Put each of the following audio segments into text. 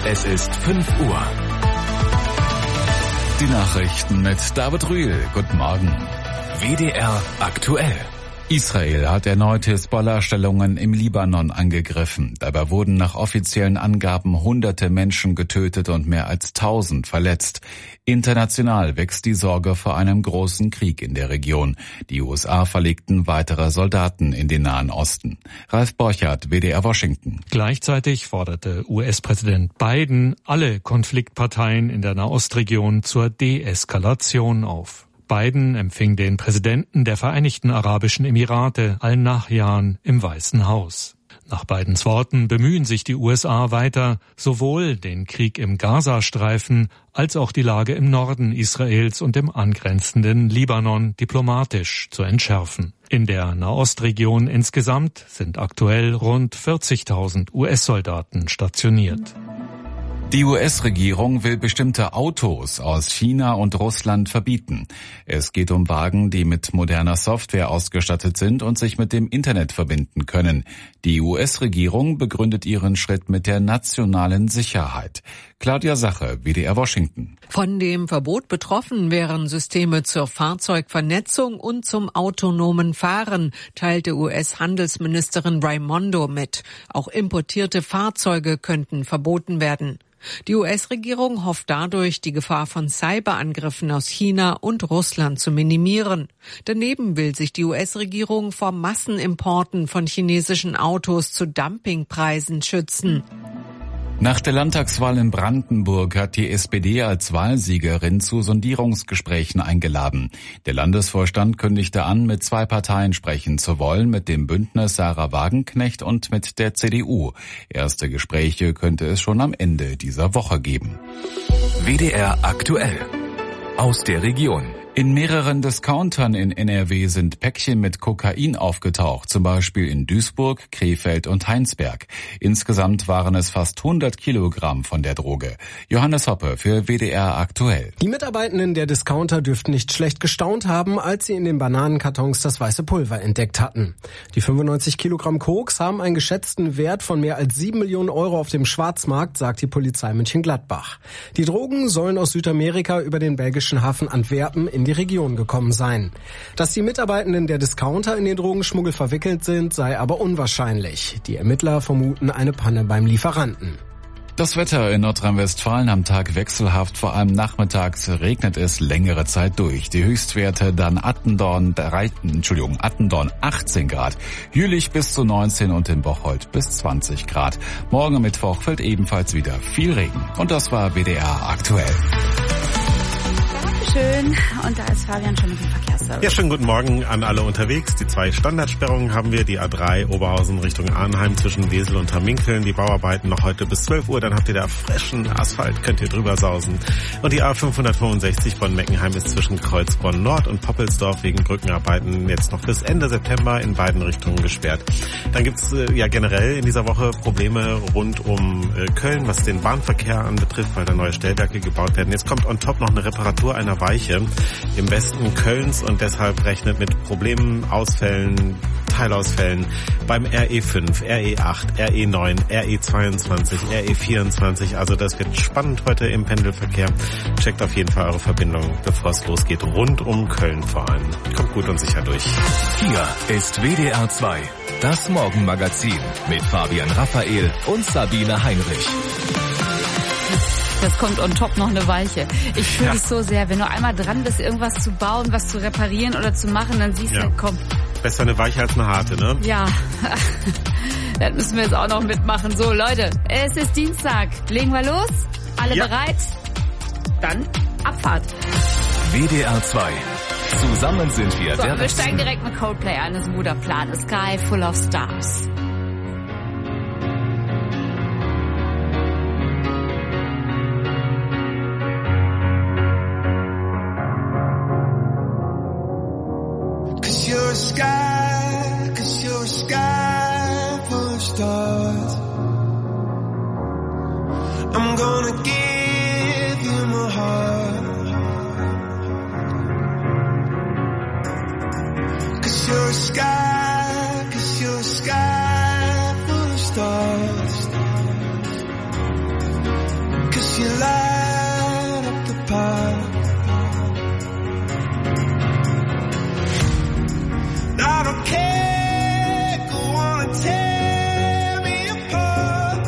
Es ist 5 Uhr. Die Nachrichten mit David Rühl. Guten Morgen. WDR aktuell. Israel hat erneut Hisbollah-Stellungen im Libanon angegriffen. Dabei wurden nach offiziellen Angaben Hunderte Menschen getötet und mehr als 1000 verletzt. International wächst die Sorge vor einem großen Krieg in der Region. Die USA verlegten weitere Soldaten in den Nahen Osten. Ralf Borchardt, WDR Washington. Gleichzeitig forderte US-Präsident Biden alle Konfliktparteien in der Nahostregion zur Deeskalation auf. Biden empfing den Präsidenten der Vereinigten Arabischen Emirate Al-Nahyan im Weißen Haus. Nach Bidens Worten bemühen sich die USA weiter, sowohl den Krieg im Gazastreifen als auch die Lage im Norden Israels und im angrenzenden Libanon diplomatisch zu entschärfen. In der Nahostregion insgesamt sind aktuell rund 40.000 US-Soldaten stationiert. Die US-Regierung will bestimmte Autos aus China und Russland verbieten. Es geht um Wagen, die mit moderner Software ausgestattet sind und sich mit dem Internet verbinden können. Die US-Regierung begründet ihren Schritt mit der nationalen Sicherheit. Claudia Sache, WDR Washington. Von dem Verbot betroffen wären Systeme zur Fahrzeugvernetzung und zum autonomen Fahren, teilte US-Handelsministerin Raimondo mit. Auch importierte Fahrzeuge könnten verboten werden. Die US-Regierung hofft dadurch, die Gefahr von Cyberangriffen aus China und Russland zu minimieren. Daneben will sich die US-Regierung vor Massenimporten von chinesischen Autos zu Dumpingpreisen schützen. Nach der Landtagswahl in Brandenburg hat die SPD als Wahlsiegerin zu Sondierungsgesprächen eingeladen. Der Landesvorstand kündigte an, mit 2 Parteien sprechen zu wollen, mit dem Bündnis Sarah Wagenknecht und mit der CDU. Erste Gespräche könnte es schon am Ende dieser Woche geben. WDR aktuell. Aus der Region. In mehreren Discountern in NRW sind Päckchen mit Kokain aufgetaucht, zum Beispiel in Duisburg, Krefeld und Heinsberg. Insgesamt waren es fast 100 Kilogramm von der Droge. Johannes Hoppe für WDR aktuell. Die Mitarbeitenden der Discounter dürften nicht schlecht gestaunt haben, als sie in den Bananenkartons das weiße Pulver entdeckt hatten. Die 95 Kilogramm Koks haben einen geschätzten Wert von mehr als 7 Millionen Euro auf dem Schwarzmarkt, sagt die Polizei Mönchengladbach. Die Drogen sollen aus Südamerika über den belgischen Hafen Antwerpen in die Region gekommen sein. Dass die Mitarbeitenden der Discounter in den Drogenschmuggel verwickelt sind, sei aber unwahrscheinlich. Die Ermittler vermuten eine Panne beim Lieferanten. Das Wetter in Nordrhein-Westfalen am Tag wechselhaft, vor allem nachmittags regnet es längere Zeit durch. Die Höchstwerte dann Attendorn 18 Grad, Jülich bis zu 19 und in Bocholt bis 20 Grad. Morgen Mittwoch fällt ebenfalls wieder viel Regen. Und das war WDR aktuell. Schön. Und da ist Fabian schon mit dem Verkehrsservice. Ja, schönen guten Morgen an alle unterwegs. Die 2 Standardsperrungen haben wir. Die A3 Oberhausen Richtung Arnheim zwischen Wesel und Hamminkeln. Die Bauarbeiten noch heute bis 12 Uhr. Dann habt ihr da frischen Asphalt, könnt ihr drüber sausen. Und die A565 Bonn-Meckenheim ist zwischen Kreuzbronn Nord und Poppelsdorf wegen Brückenarbeiten jetzt noch bis Ende September in beiden Richtungen gesperrt. Dann gibt's ja generell in dieser Woche Probleme rund um Köln, was den Bahnverkehr anbetrifft, weil da neue Stellwerke gebaut werden. Jetzt kommt on top noch eine Reparatur einer Weiche im Westen Kölns und deshalb rechnet mit Problemen, Ausfällen, Teilausfällen beim RE5, RE8, RE9, RE22, RE24. Also das wird spannend heute im Pendelverkehr. Checkt auf jeden Fall eure Verbindung, bevor es losgeht, rund um Köln vor allem. Kommt gut und sicher durch. Hier ist WDR 2, das Morgenmagazin mit Fabian Raphael und Sabine Heinrich. Das kommt on top noch eine Weiche. Ich fühle dich so sehr, wenn du einmal dran bist, irgendwas zu bauen, was zu reparieren oder zu machen, dann siehst du, komm. Besser eine weiche als eine harte, ne? Ja, das müssen wir jetzt auch noch mitmachen. So, Leute, es ist Dienstag. Legen wir los? Alle bereit? Dann Abfahrt. WDR 2. Zusammen sind wir So, der wir steigen direkt mit Coldplay an. Das ist ein guter Plan. A Sky Full of Stars. Cause you're a sky full of stars. I'm gonna give you my heart. Cause you're a sky full of stars. you light up the park. I don't care, go on and tear me apart.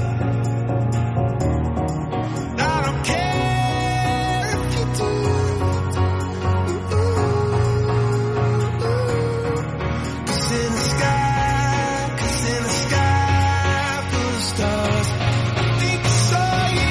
I don't care if you do. Cause in the sky full of stars, I think I saw you.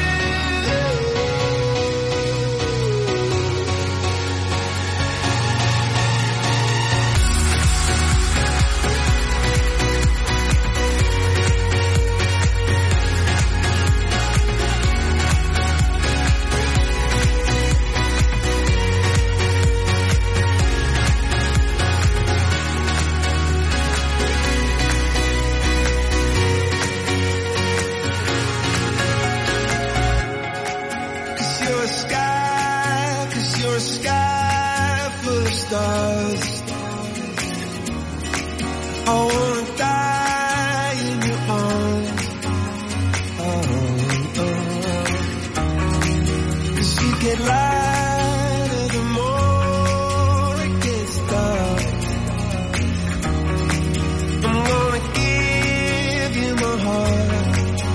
Cause you're a sky full of stars. I wanna die in your arms. Cause you get lighter the more it gets dark. I'm gonna give you my heart.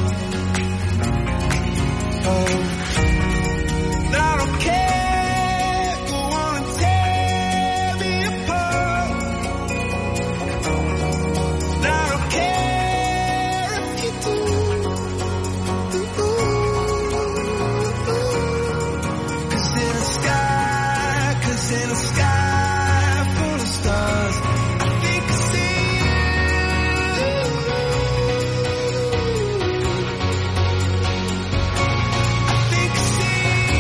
I don't care, go on and tear me apart. I don't care if you do. Cause in the sky full of stars, I think I see you. I think I see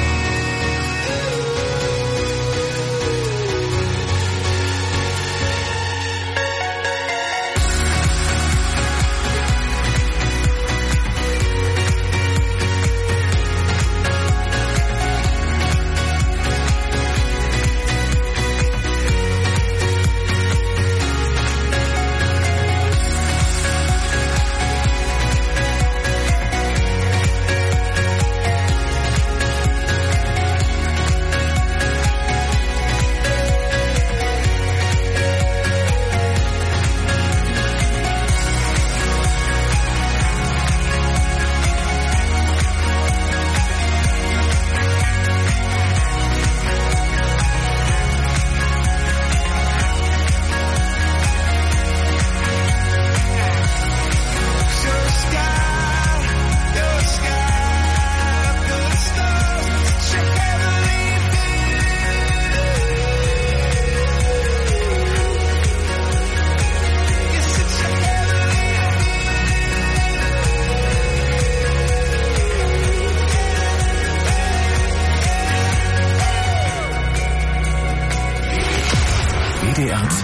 WDR 2.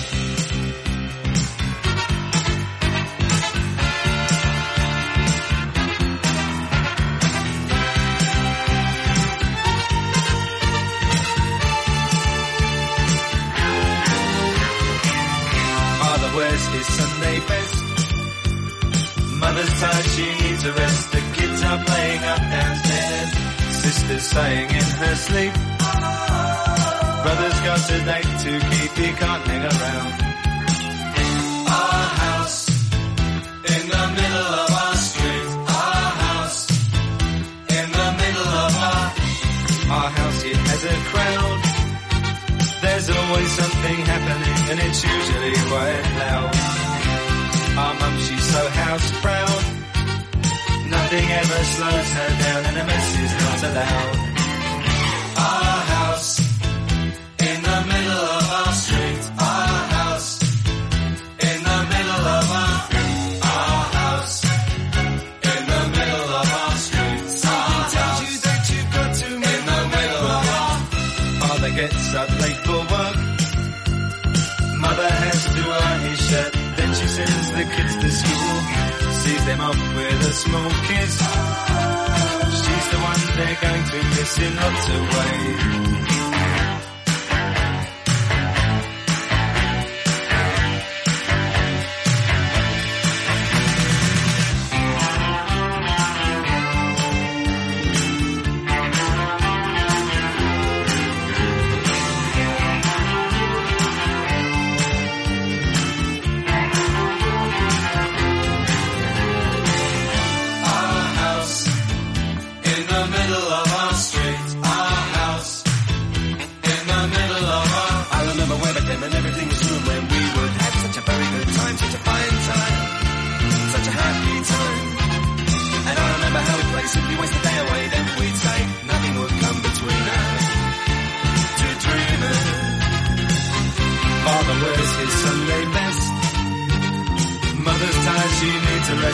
Father wears his Sunday best. Mother's tired, she needs a rest. The kids are playing up downstairs. Sister's sighing in her sleep. Brother's got a date to keep, he can't hang around. Our house in the middle of our street. Our house in the middle of our house, it has a crowd. There's always something happening and it's usually quite loud. Our mum, she's so house proud. Nothing ever slows her down and a mess is not allowed. Our house in the middle of our street. Our house in the middle of our house in the middle of our street. Something tells you that you've got to in the middle of our. Father gets up late for work. Mother has to iron his shirt. Then she sends the kids to school. Sees them off with a small kiss. She's the one they're going to miss in lots of ways.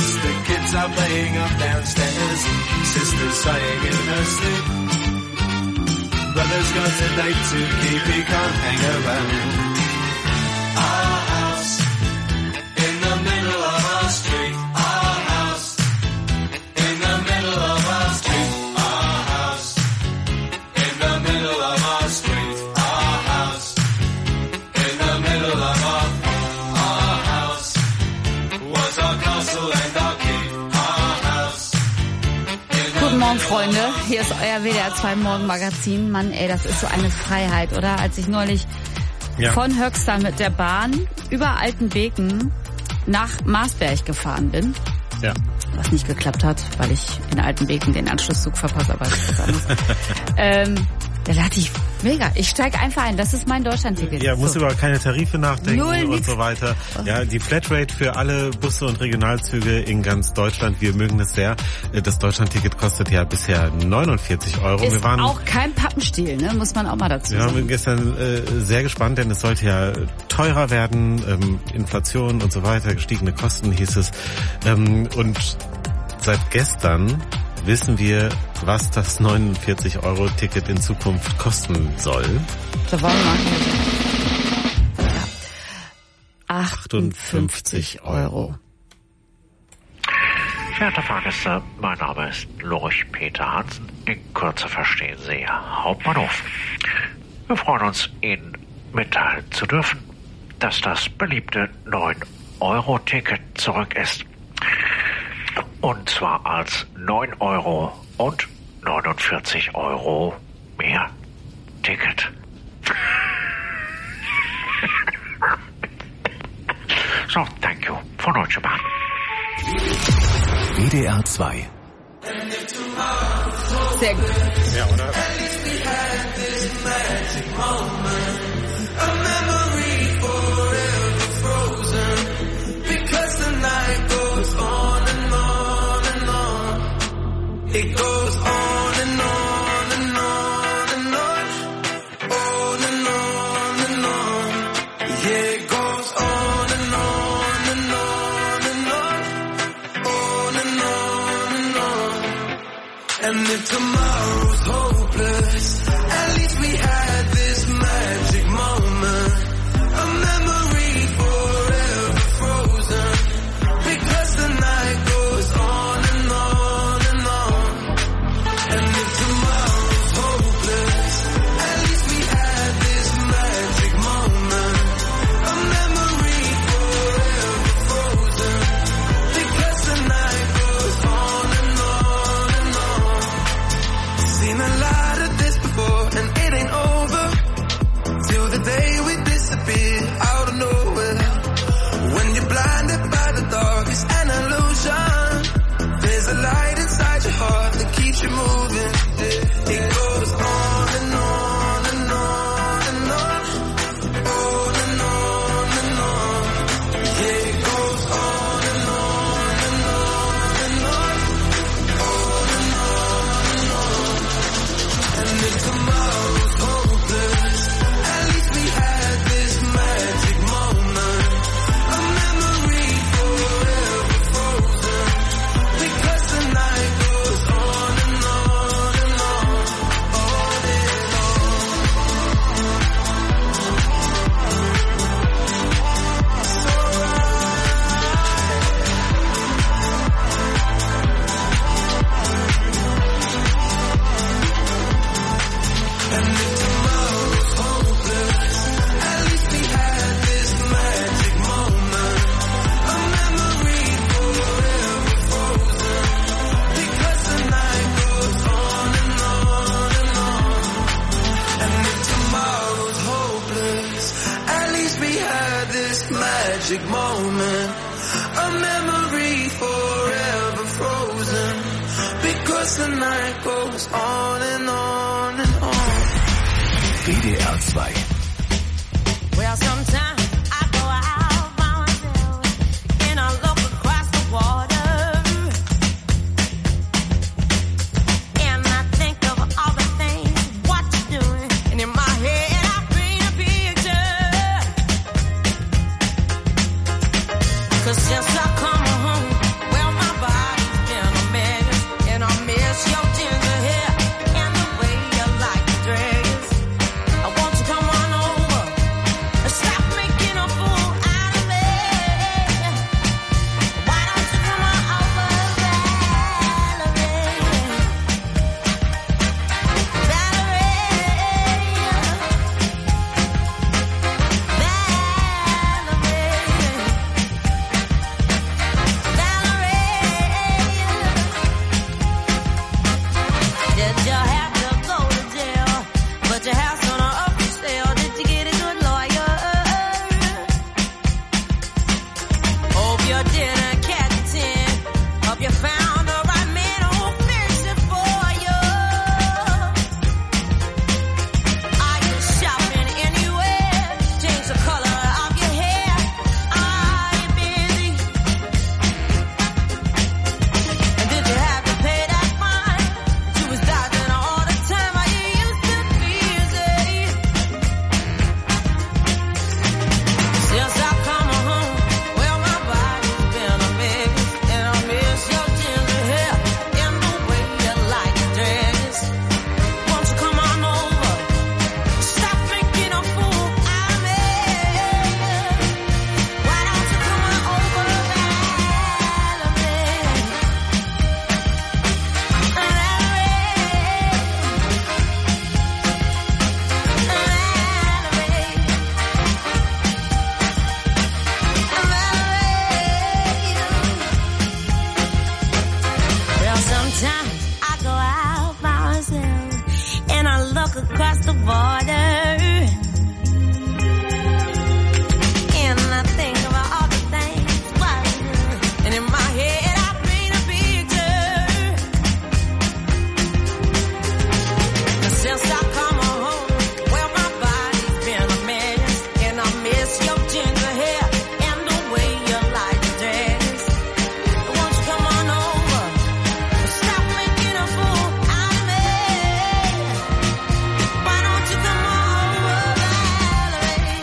stairs. The kids are playing up downstairs. Sister's sighing in her sleep. Brother's got a date to keep, he can't hang around. Our house in the middle of our street. Our house in the middle of our street. Our house in the middle of our street. Our house in the middle of our house was our castle and our keep. Our house. Guten Morgen, Freunde. Hier ist euer WDR 2 Morgenmagazin. Mann, ey, das ist so eine Freiheit, oder? Als ich neulich von Höxter mit der Bahn über Altenbeken nach Marsberg gefahren bin. Ja. Was nicht geklappt hat, weil ich in Altenbeken den Anschlusszug verpasse, aber das ist was anderes. Da dachte ich, mega, ich steige einfach ein, das ist mein Deutschlandticket. Ja, muss über keine Tarife nachdenken und nix. so weiter. Ja, die Flatrate für alle Busse und Regionalzüge in ganz Deutschland, wir mögen das sehr. Das Deutschlandticket kostet ja bisher 49 Euro. Ist auch kein Pappenstiel, ne? Muss man auch mal dazu sagen. Wir waren gestern sehr gespannt, denn es sollte ja teurer werden, Inflation und so weiter, gestiegene Kosten hieß es. Und seit gestern wissen wir, was das 49-Euro-Ticket in Zukunft kosten soll. So, wollen wir mal. 58 Euro. Verehrte Fahrgäste, mein Name ist Lorich Peter Hansen. In Kürze verstehen Sie Hauptbahnhof. Wir freuen uns, Ihnen mitteilen zu dürfen, dass das beliebte 9-Euro-Ticket zurück ist. Und zwar als 9 Euro und 49 Euro mehr Ticket. So, thank you von Deutsche Bahn. WDR 2. Sehr gut. Ja, oder? It goes on and on and on and on, on and on and on. Yeah, it goes on and on and on and on, and on. And if tomorrow's hopeless, at least we had this magic moment, a memory forever frozen, because the night goes on and on. Magic moment, a memory forever frozen, because the night goes on and on and on. WDR 2. Well, sometimes I go out by myself and I look across the water, and I think of all the things what you're doing, and in my head I paint a picture. 'Cause since I come home, well, water. And I think about all the things what I do. And in my head I paint a picture. Since I come home, well my body's been a mess. And I miss your ginger hair and the way you like to dress. Won't you come on over? Stop making a fool out of me. Why don't you come over, Valerie?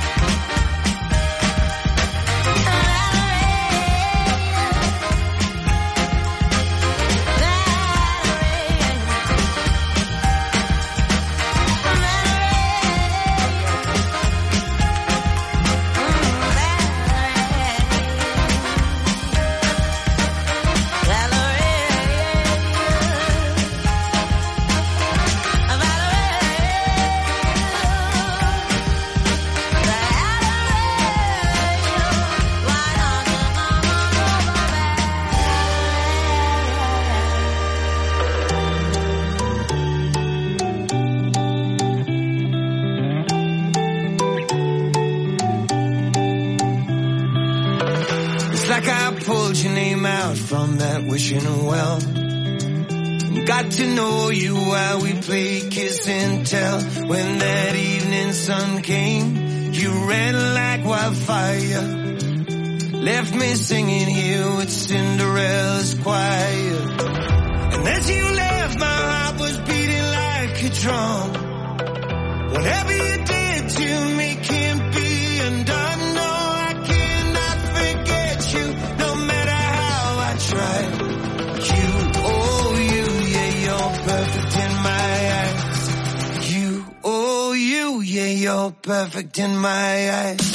It's like I pulled your name out from that wishing well. Got to know you while we played kiss and tell. When that evening sun came, you ran like wildfire. Left me singing here with Cinderella's choir. And as you left, my heart was beating like a drum. Whatever you did to me can't be undone. No, I cannot forget you, no matter how I try. You, oh you, yeah, you're perfect in my eyes. You, oh you, yeah, you're perfect in my eyes.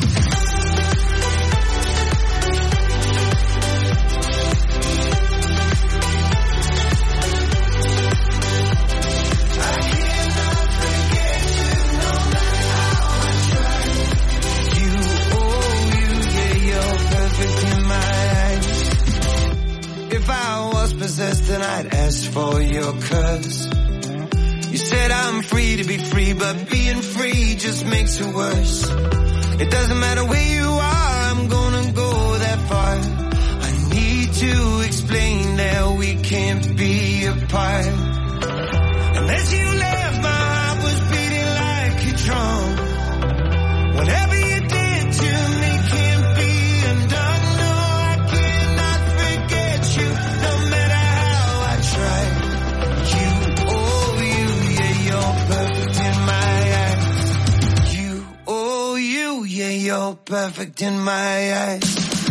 If I was possessed, then I'd ask for your curse. You said I'm free to be free, but being free just makes it worse. It doesn't matter where you are, I'm gonna go that far. I need to explain that we can't be apart. And as you left, my heart was beating like a drum. Whatever you did to me can't be undone. No, I cannot forget you, no matter how I try. You, oh you, yeah, you're perfect in my eyes. You, oh you, yeah, you're perfect in my eyes.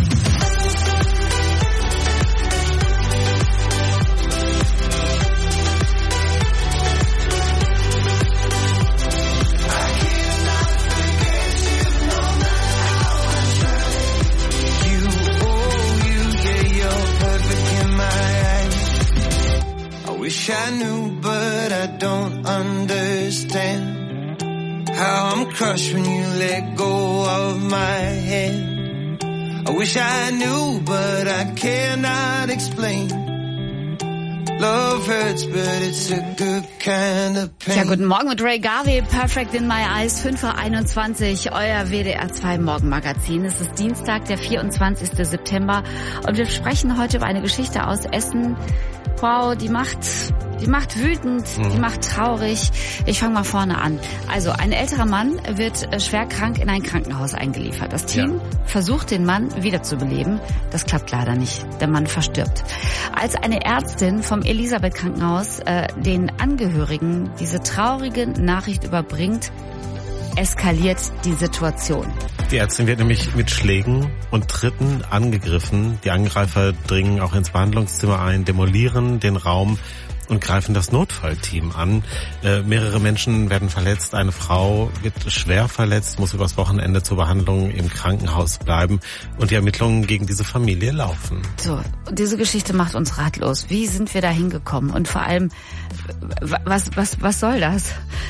Wish I knew, but I don't understand how I'm crushed when you let go of my hand. I wish I knew, but I cannot explain. Love hurts, but it's a good kind of pain. Ja, guten Morgen mit Ray Garvey, Perfect in My Eyes, 5:21 Uhr, euer WDR 2 Morgenmagazin. Es ist Dienstag, der 24. September und wir sprechen heute über eine Geschichte aus Essen. Wow, die macht wütend, die macht traurig. Ich fange mal vorne an. Also, ein älterer Mann wird schwer krank in ein Krankenhaus eingeliefert. Das Team versucht, den Mann wiederzubeleben. Das klappt leider nicht. Der Mann verstirbt. Als eine Ärztin vom Elisabeth-Krankenhaus den Angehörigen diese traurige Nachricht überbringt, eskaliert die Situation. Die Ärztin wird nämlich mit Schlägen und Tritten angegriffen. Die Angreifer dringen auch ins Behandlungszimmer ein, demolieren den Raum und greifen das Notfallteam an. Mehrere Menschen werden verletzt. Eine Frau wird schwer verletzt, muss übers Wochenende zur Behandlung im Krankenhaus bleiben. Und die Ermittlungen gegen diese Familie laufen. So, diese Geschichte macht uns ratlos. Wie sind wir da hingekommen? Und vor allem, was soll das?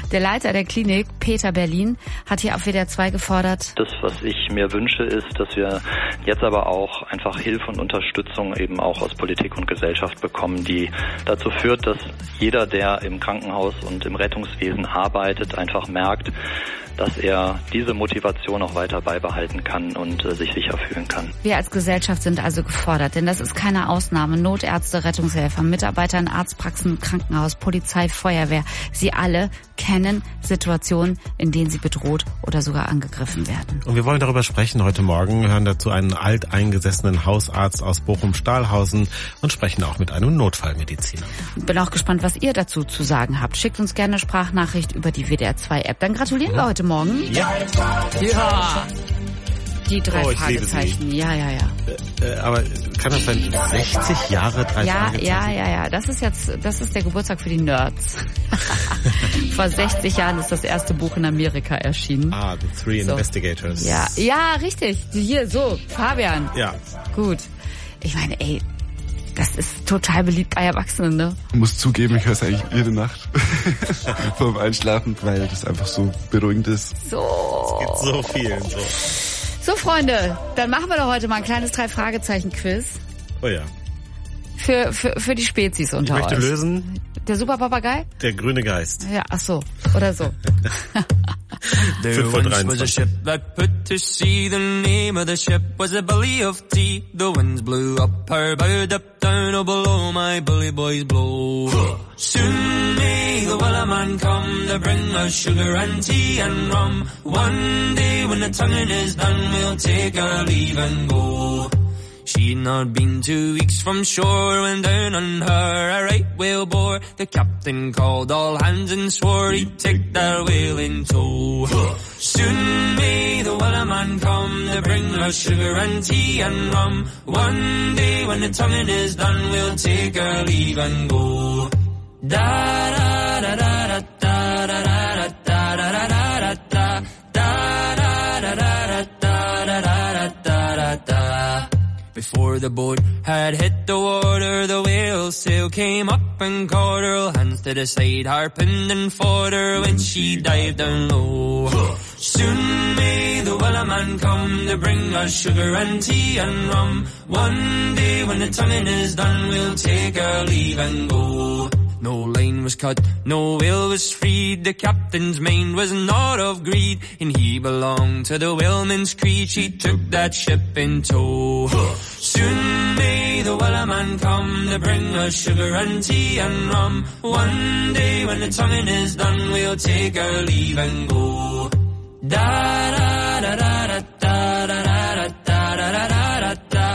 Der Leiter der Klinik, Peter Berlin, hat hier auf WDR 2 gefordert. Das, was ich mir wünsche, ist, dass wir jetzt aber auch einfach Hilfe und Unterstützung eben auch aus Politik und Gesellschaft bekommen, die dazu führt, dass jeder, der im Krankenhaus und im Rettungswesen arbeitet, einfach merkt, dass er diese Motivation auch weiter beibehalten kann und sich sicher fühlen kann. Wir als Gesellschaft sind also gefordert, denn das ist keine Ausnahme. Notärzte, Rettungshelfer, Mitarbeiter in Arztpraxen, Krankenhaus, Polizei, Feuerwehr, sie alle kennen Situationen, in denen sie bedroht oder sogar angegriffen werden. Und wir wollen darüber sprechen heute Morgen. Wir hören dazu einen alteingesessenen Hausarzt aus Bochum-Stahlhausen und sprechen auch mit einem Notfallmediziner. Bin auch gespannt, was ihr dazu zu sagen habt. Schickt uns gerne eine Sprachnachricht über die WDR 2 App. Dann gratulieren wir heute Morgen. Ja. Die 3 Fragezeichen. Ja. Aber kann das sein, 60 Jahre 3 Fragezeichen? Ja. Das ist der Geburtstag für die Nerds. Vor 60 Jahren ist das erste Buch in Amerika erschienen. The Three Investigators. Ja, richtig. Hier, so, Fabian. Ja. Gut. Ich meine, das ist total beliebt bei Erwachsenen, ne? Ich muss zugeben, ich höre es eigentlich jede Nacht vorm Einschlafen, weil das einfach so beruhigend ist. Es gibt so viel. So, Freunde, dann machen wir doch heute mal ein kleines 3-Fragezeichen-Quiz. Oh ja. Für die Spezies unter euch. Ich möchte lösen. Der Superpapagei? Der grüne Geist. Ja, ach so. Oder so. There once was a ship that put to sea. The name of the ship was a Billy of Tea. The winds blew up her bow, up down, oh below my bully boys blow. Soon may the Wellerman come to bring us sugar and tea and rum. One day when the tonguing is done, we'll take our leave and go. She'd not been 2 weeks from shore when down on her a right whale bore. The captain called all hands and swore he'd take that whale in tow. Soon may the Wellerman come to bring us sugar and tea and rum. One day when the tonguing is done, we'll take our leave and go. Da da da da da da da da da da da da da da da da da da da. Before the boat had hit the water, the whale's sail came up and caught her. Hands to the side, harping and fought her when she dived down low. Soon may the Wellerman come to bring us sugar and tea and rum. One day when the tonguing is done, we'll take our leave and go. No line was cut, no whale was freed. The captain's mind was not of greed, and he belonged to the whaleman's creed. She took that ship in tow. Soon may the Wellerman come to bring us sugar and tea and rum. One day when the tonguing is done, we'll take our leave and go. Da da da da da da da da da da da da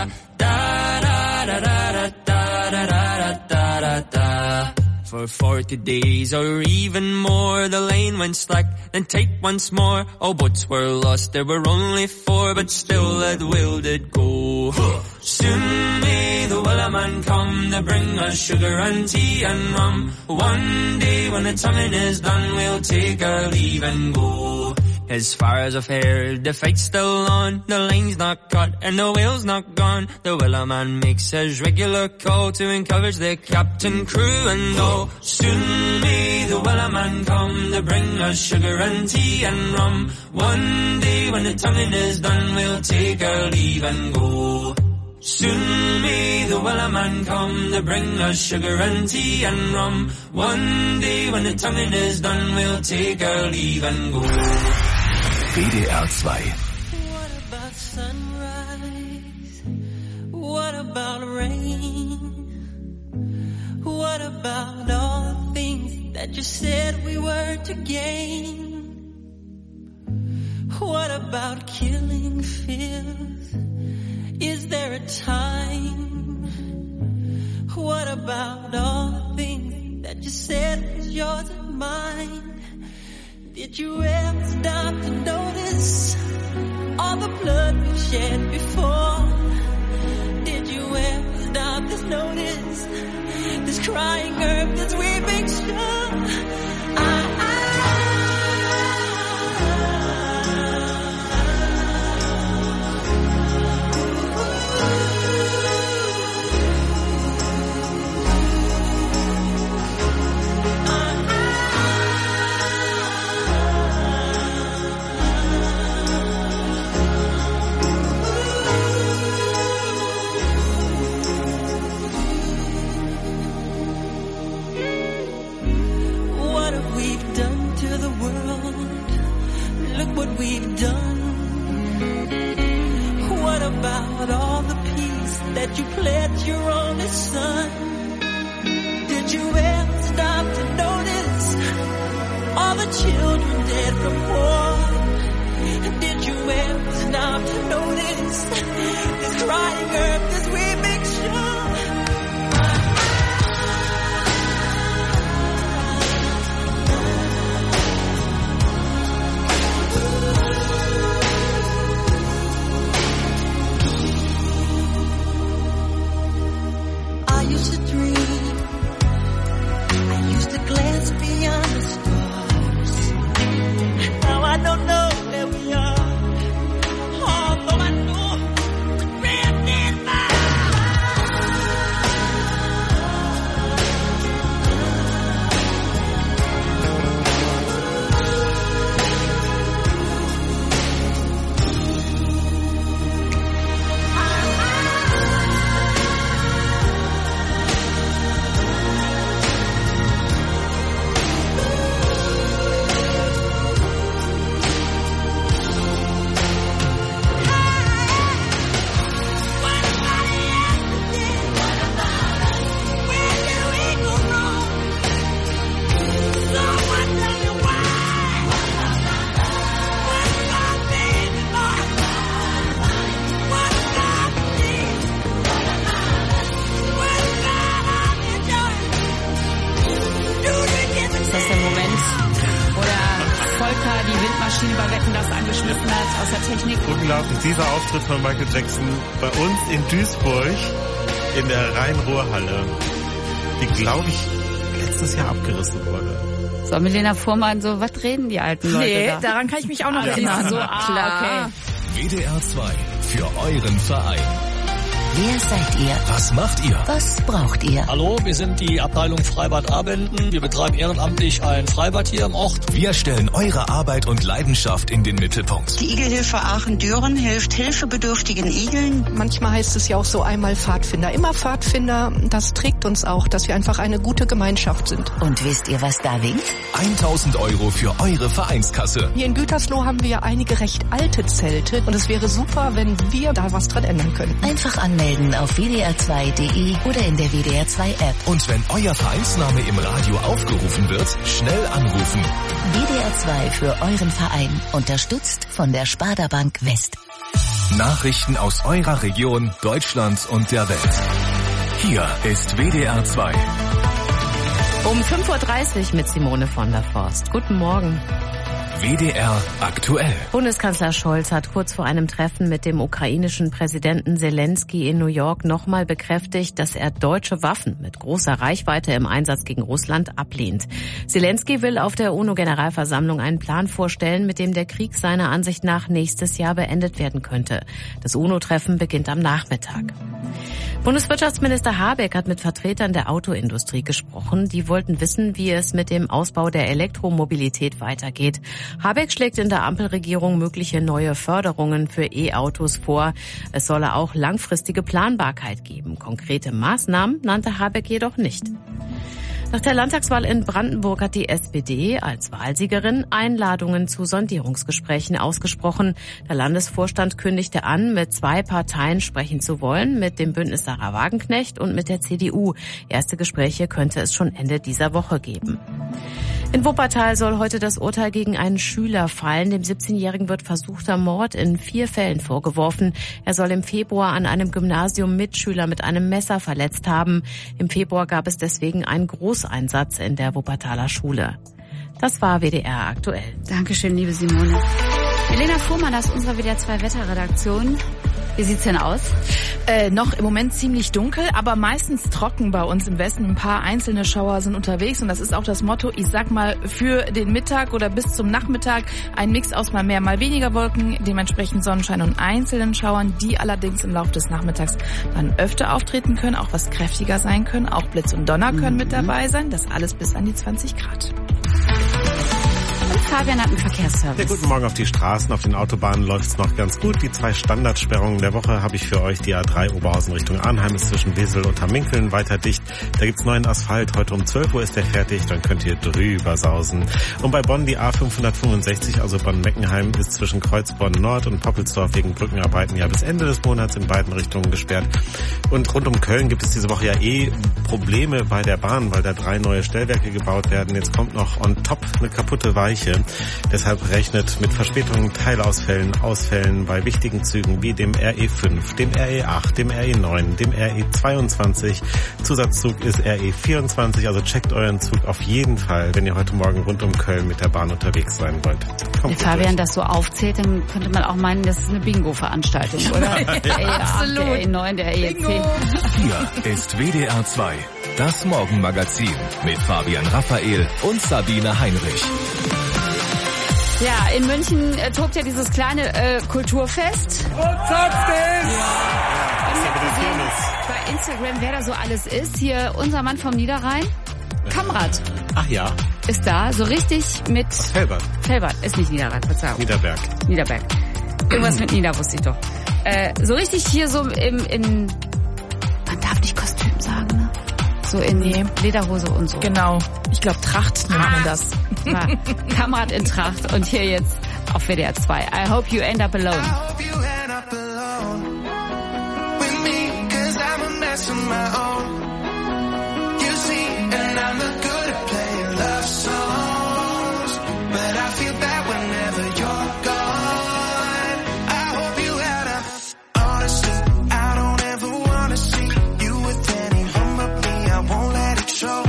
da da da. For 40 days or even more, the line went slack, then tight once more. All boats were lost, there were only 4, but still that whale did go. Soon may the Wellerman come to bring us sugar and tea and rum. One day when the tonguing is done, we'll take our leave and go. As far as I've heard, the fight's still on. The line's not cut and the whale's not gone. The Wellerman makes his regular call to encourage the captain, crew and all. Soon may the Wellerman come to bring us sugar and tea and rum. One day when the tonguing is done, we'll take our leave and go. Soon may the Wellerman come to bring us sugar and tea and rum. One day when the tonguing is done, we'll take our leave and go. WDR 2. What about sunrise? What about rain? What about all the things that you said we were to gain? What about killing fears? Is there a time? What about all the things that you said was yours and mine? Did you ever stop to notice all the blood we've shed before? Did you ever stop to notice this crying earth as we make sure what we've done? What about all the peace that you pledged your only son? Did you ever stop to notice all the children dead from war? Did you ever stop to notice this crying earth as we make sure? I used to dream, I used to glance beyond the stars. Now I don't know where we are, although I know we're drifting by. Ist das der Moment, wo der Volker die Windmaschine bei Wetten, das angeschmissen hat aus der Technik? Unglaublich, dieser Auftritt von Michael Jackson bei uns in Duisburg in der Rhein-Ruhr-Halle, die, glaube ich, letztes Jahr abgerissen wurde. So, Milena Fuhrmann, so, was reden die alten Leute Nee, da? daran kann ich mich auch noch erinnern. So, klar. okay. WDR 2 für euren Verein. Wer seid ihr? Was macht ihr? Was braucht ihr? Hallo, wir sind die Abteilung Freibad Abenden. Wir betreiben ehrenamtlich ein Freibad hier im Ort. Wir stellen eure Arbeit und Leidenschaft in den Mittelpunkt. Die Igelhilfe Aachen-Düren hilft hilfebedürftigen Igeln. Manchmal heißt es ja auch so einmal Pfadfinder, immer Pfadfinder. Das trägt uns auch, dass wir einfach eine gute Gemeinschaft sind. Und wisst ihr, was da winkt? 1.000 € für eure Vereinskasse. Hier in Gütersloh haben wir ja einige recht alte Zelte und es wäre super, wenn wir da was dran ändern könnten. Einfach anmelden auf wdr2.de oder in der WDR 2 App. Und wenn euer Vereinsname im Radio aufgerufen wird, schnell anrufen. WDR 2 für euren Verein, unterstützt von der Sparda Bank West. Nachrichten aus eurer Region, Deutschland und der Welt. Hier ist WDR 2. Um 5.30 Uhr mit Simone von der Forst. Guten Morgen. WDR aktuell. Bundeskanzler Scholz hat kurz vor einem Treffen mit dem ukrainischen Präsidenten Zelensky in New York nochmal bekräftigt, dass er deutsche Waffen mit großer Reichweite im Einsatz gegen Russland ablehnt. Zelensky will auf der UNO-Generalversammlung einen Plan vorstellen, mit dem der Krieg seiner Ansicht nach nächstes Jahr beendet werden könnte. Das UNO-Treffen beginnt am Nachmittag. Bundeswirtschaftsminister Habeck hat mit Vertretern der Autoindustrie gesprochen. Die wollten wissen, wie es mit dem Ausbau der Elektromobilität weitergeht. Habeck schlägt in der Ampelregierung mögliche neue Förderungen für E-Autos vor. Es solle auch langfristige Planbarkeit geben. Konkrete Maßnahmen nannte Habeck jedoch nicht. Nach der Landtagswahl in Brandenburg hat die SPD als Wahlsiegerin Einladungen zu Sondierungsgesprächen ausgesprochen. Der Landesvorstand kündigte an, mit 2 Parteien sprechen zu wollen, mit dem Bündnis Sarah Wagenknecht und mit der CDU. Erste Gespräche könnte es schon Ende dieser Woche geben. In Wuppertal soll heute das Urteil gegen einen Schüler fallen. Dem 17-Jährigen wird versuchter Mord in 4 Fällen vorgeworfen. Er soll im Februar an einem Gymnasium Mitschüler mit einem Messer verletzt haben. Im Februar gab es deswegen einen Großeinsatz in der Wuppertaler Schule. Das war WDR aktuell. Dankeschön, liebe Simone. Milena Fuhrmann aus unserer WDR 2 Wetterredaktion. Wie sieht's denn aus? Noch im Moment ziemlich dunkel, aber meistens trocken bei uns im Westen. Ein paar einzelne Schauer sind unterwegs und das ist auch das Motto, ich sag mal, für den Mittag oder bis zum Nachmittag. Ein Mix aus mal mehr, mal weniger Wolken, dementsprechend Sonnenschein und einzelnen Schauern, die allerdings im Laufe des Nachmittags dann öfter auftreten können, auch was kräftiger sein können. Auch Blitz und Donner können mit dabei sein. Das alles bis an die 20 Grad. Fabian hat einen Verkehrsservice. Ja, guten Morgen auf die Straßen. Auf den Autobahnen läuft's noch ganz gut. Die 2 Standardsperrungen der Woche habe ich für euch. Die A3 Oberhausen Richtung Arnheim ist zwischen Wesel und Hamminkeln weiter dicht. Da gibt's neuen Asphalt. Heute um 12 Uhr ist der fertig. Dann könnt ihr drüber sausen. Und bei Bonn die A565, also Bonn-Meckenheim, ist zwischen Kreuzborn Nord und Poppelsdorf wegen Brückenarbeiten ja bis Ende des Monats in beiden Richtungen gesperrt. Und rund um Köln gibt es diese Woche ja Probleme bei der Bahn, weil da 3 neue Stellwerke gebaut werden. Jetzt kommt noch on top eine kaputte Weiche. Deshalb rechnet mit Verspätungen, Teilausfällen, Ausfällen bei wichtigen Zügen wie dem RE5, dem RE8, dem RE9, dem RE22. Zusatzzug ist RE24, also checkt euren Zug auf jeden Fall, wenn ihr heute Morgen rund um Köln mit der Bahn unterwegs sein wollt. Wenn Fabian das so aufzählt, dann könnte man auch meinen, das ist eine Bingo-Veranstaltung, oder? Ja, der RE8, absolut. der RE9, der RE10. Hier ist WDR 2, das Morgenmagazin mit Fabian Raphael und Sabine Heinrich. Ja, in München tobt ja dieses kleine Kulturfest. Und trotzdem! Bei Instagram, wer da so alles ist. Hier unser Mann vom Niederrhein, Kamrat. Ach ja. Ist da, so richtig mit... Felbert. Felbert, ist nicht Niederrhein, Verzeihung. Niederberg. Irgendwas mit Nieder wusste ich doch. So richtig hier so man darf nicht Kostüm sagen, ne? So in Lederhose und so. Genau. Ich glaube, Tracht nennt man das. Kamerad in Tracht und hier jetzt auf WDR 2. I hope you end up alone. I hope you end up alone with me, 'cause I'm a mess of my own. You see, and I'm not good at playing love songs, but I feel bad whenever you're gone. I hope you end up. Honestly, I don't ever wanna see you with anyone but me. I won't let it show.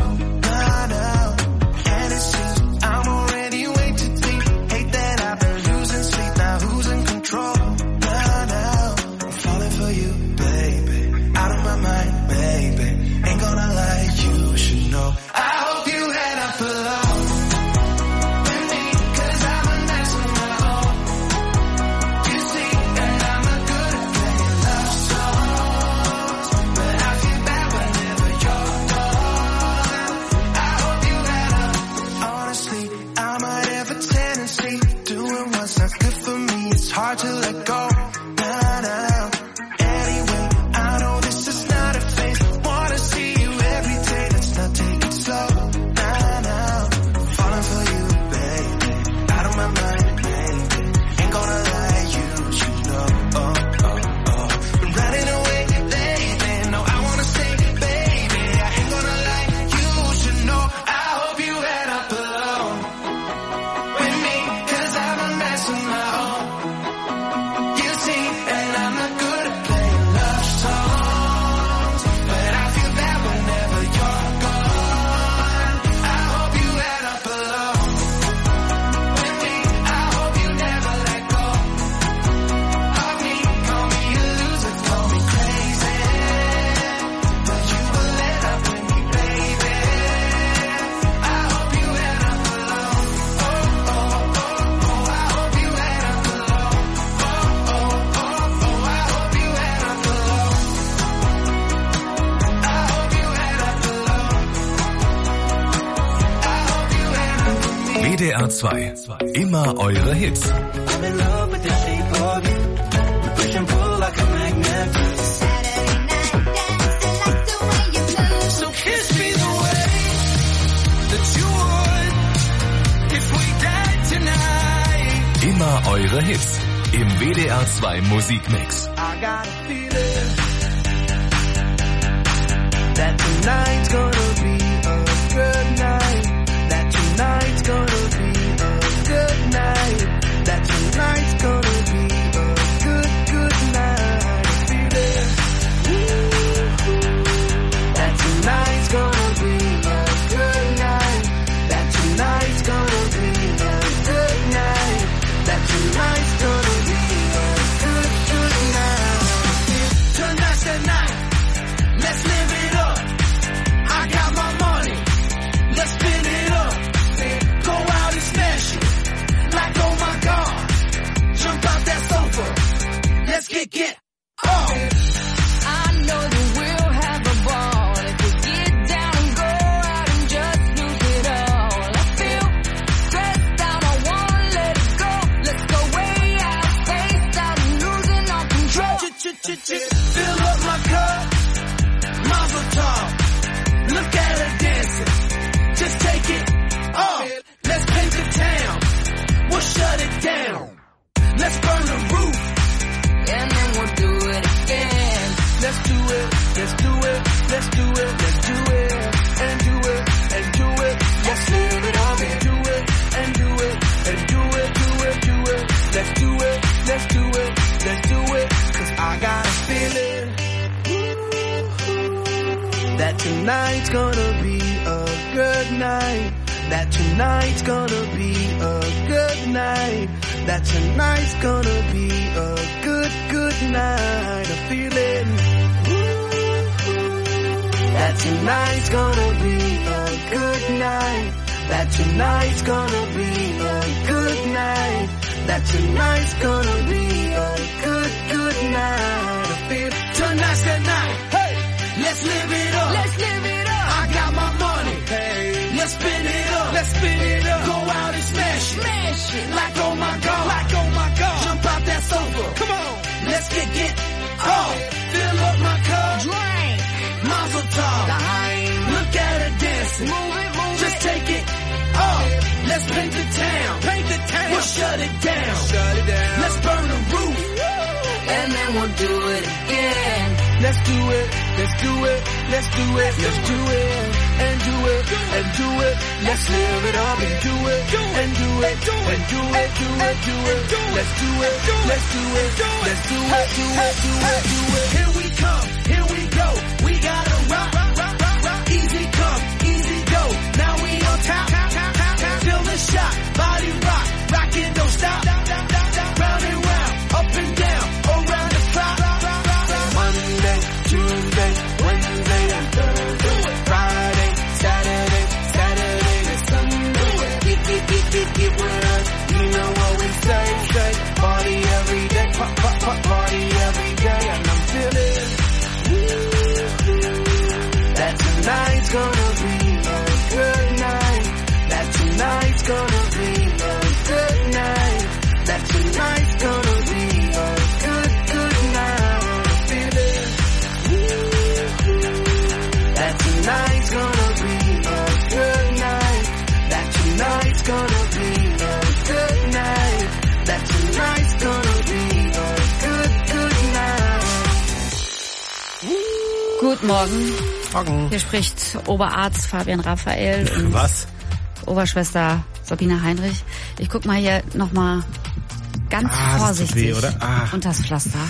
Hard to let go. Nah, nah. Anyway, I know this is not a phase. Wanna see you every day. Let's not take it slow. Nah, nah. Falling for you, baby. Out of my mind, baby. Ain't gonna lie, you should know. Oh, oh, oh. Been running away lately. No, I wanna stay, baby. I ain't gonna lie, you should know. I hope you end up alone with me, 'cause I'm a mess of my own. And I'm not good at playing love songs, but I feel bad whenever you're gone. I hope you end up alone with me. I hope you never let go of me. Call me a loser, call me crazy, but you will end up with me, baby. I hope you end up alone. Oh, oh, oh, oh, I hope you end up alone. Oh, oh, oh. WDR 2. Immer eure Hits. I'm in love with the shape of you. We push and pull like a magnet. So kiss me the way that you would if we died tonight. Immer eure Hits. Im WDR 2 Musikmix. I got a feeling that tonight's gonna be a good night. That tonight's gonna be a good night. That tonight's gonna be a good night. Feel it. That tonight's gonna be a good night. That tonight's gonna be a good night. That tonight's gonna be a good night. Tonight's the night. Let's live it up. I got my money. tonight's gonna be a good night. That tonight's gonna be a good night. That tonight's gonna be a good, good night. I'm feeling. That tonight's gonna be a good night. That tonight's gonna be a good night. That tonight's gonna be a good, good night. I feel tonight's the night. Hey, let's live it up. Let's live it up. I got my money. Hey, let's spin it up. Let's spin it up. Go out and smash it. Smash it. Like oh my God. Like oh my God. Jump out that sofa. Come on. Let's get off. Fill up my cup. Drink. Mazel tov. Look at her dancing. Move it, move it. Just take it off. Let's paint the town. Paint the town. We'll shut it down. Shut it down. Let's burn the roof. And then we'll do it again. Let's do it. Let's do it. Let's do it. Let's do it. And do it. And do it. Let's live it up and do it. And do it. And do it. Do it. Do it. Let's do it. Let's do it. Let's do it. Do it. Do it. Do it. Here we come. Here we go. We gotta rock. Easy come. Easy go. Now we on top. Feel the shot. Body rock. Rockin', don't stop. Round and round. Up and down. Around the clock. Monday, Tuesday, Wednesday, and Thursday. Friday, Saturday, and Sunday. Get with us. You know what we say. Party every day. Party every day. And I'm feeling. That tonight's gonna be a good night. That tonight's gonna be a good night. That tonight's gonna be a good, good night. I'm feeling. That tonight's gonna be a good night. That tonight's gonna be a good night. That tonight's gonna be a good, good night. Guten Morgen. Morgen. Hier spricht Oberarzt Fabian Raphael und Was? Oberschwester Sabine Heinrich. Ich guck mal hier nochmal ganz vorsichtig unter das Pflaster.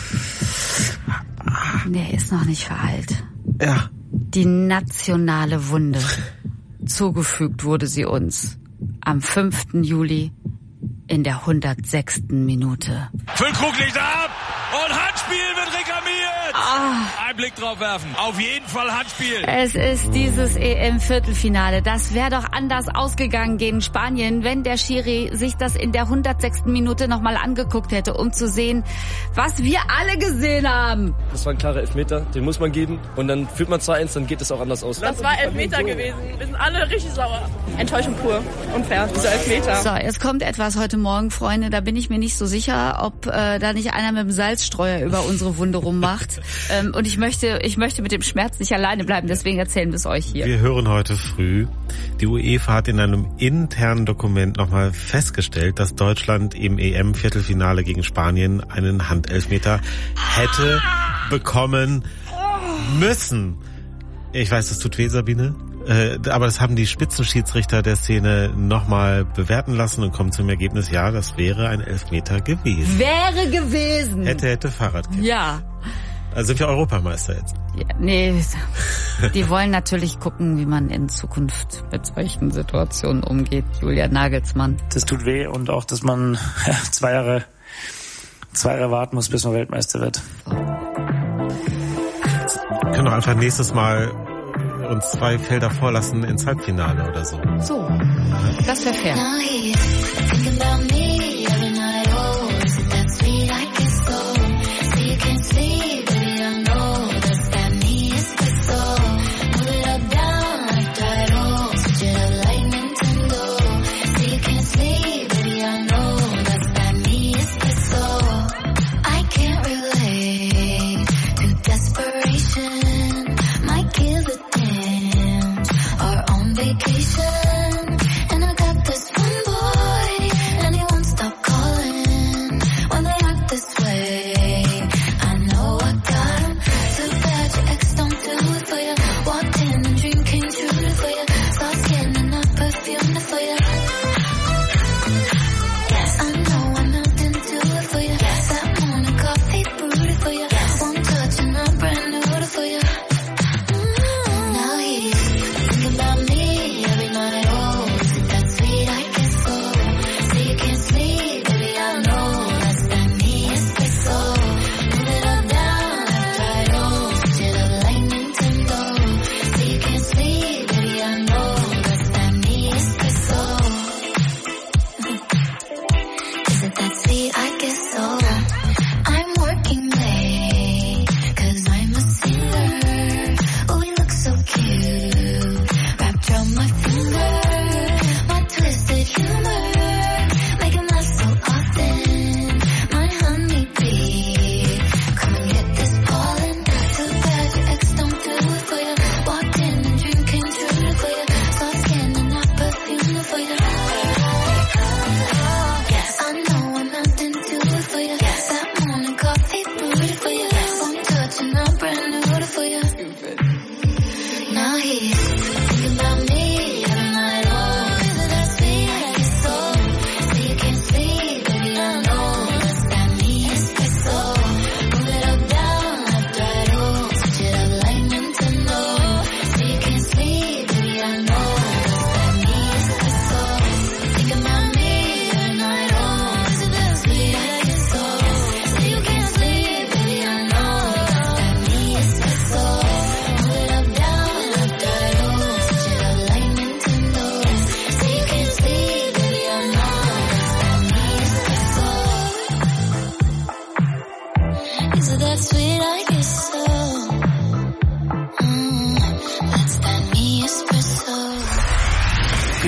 Der ist noch nicht verheilt. Ja. Die nationale Wunde. Zugefügt wurde sie uns am 5. Juli in der 106. Minute. Füllkrug legt ab und Handspiel wird reklamiert. Ein Blick drauf werfen. Auf jeden Fall Handspiel. Es ist dieses EM-Viertelfinale. Das wäre doch anders ausgegangen gegen Spanien, wenn der Schiri sich das in der 106. Minute nochmal angeguckt hätte, um zu sehen, was wir alle gesehen haben. Das war ein klarer Elfmeter, den muss man geben. Und dann führt man 2-1, dann geht es auch anders aus. Das war Elfmeter gewesen. Wir sind alle richtig sauer. Enttäuschung pur. Unfair, dieser Elfmeter. So, jetzt kommt etwas heute Morgen, Freunde. Da bin ich mir nicht so sicher, ob da nicht einer mit dem Salzstreuer über unsere Wunde rummacht. Und ich möchte mit dem Schmerz nicht alleine bleiben, deswegen erzählen wir es euch hier. Wir hören heute früh, die UEFA hat in einem internen Dokument nochmal festgestellt, dass Deutschland im EM-Viertelfinale gegen Spanien einen Handelfmeter hätte bekommen müssen. Ich weiß, das tut weh, Sabine. Aber das haben die Spitzenschiedsrichter der Szene nochmal bewerten lassen und kommen zum Ergebnis, ja, das wäre ein Elfmeter gewesen. Wäre gewesen. Hätte Fahrradkette. Ja. Also sind wir Europameister jetzt? Ja, nee, die wollen natürlich gucken, wie man in Zukunft mit solchen Situationen umgeht. Julian Nagelsmann. Das tut weh und auch, dass man 2 Jahre warten muss, bis man Weltmeister wird. Wir können doch einfach nächstes Mal uns 2 Felder vorlassen ins Halbfinale oder so. So, das wäre fair. And I got this one boy, and he wants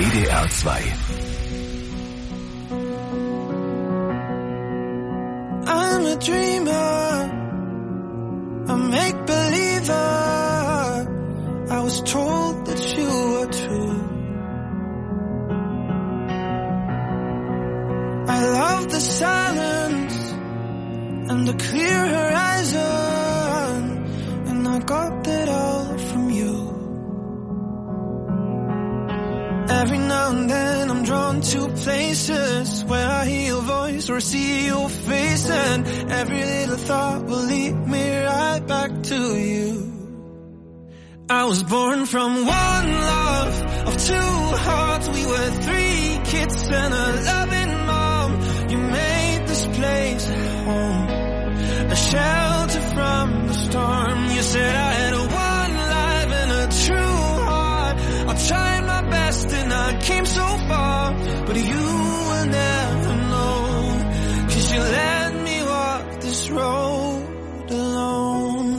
WDR 2. I'm a dreamer, a make-believer. I was told that you were true. I love the silence and the clear horizon, and I got that all from you. Every now and then I'm drawn to places where I hear your voice or see your face, and every little thought will lead me right back to you. I was born from one love of two hearts. We were 3 kids and a loving mom. You made this place home, a shelter from the storm. You said I had one life and a true heart. I tried my best and I came so far, but you will never know, 'cause you let me walk this road alone.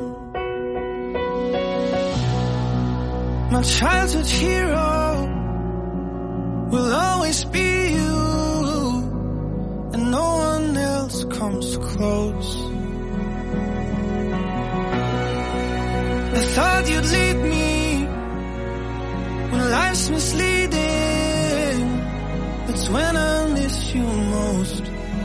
My childhood hero will always be you, and no one else comes close. I thought you'd lead me when life's misleading. That's when I miss you most.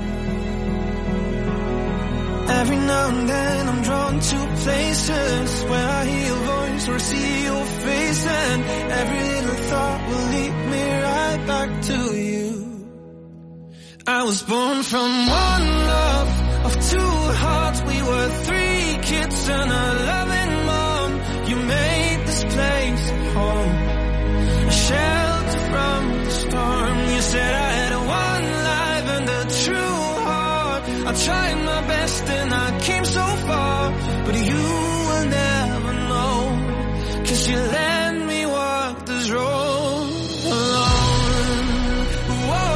Every now and then I'm drawn to places where I hear your voice or see your face, and every little thought will lead me right back to you. I was born from one love of two hearts. We were 3 kids and a loving mom. You made this place home, a shelter from the storm. You said I had one life and a true heart. I tried my best and I came so far, but you will never know, 'cause you let me walk this road alone. Whoa,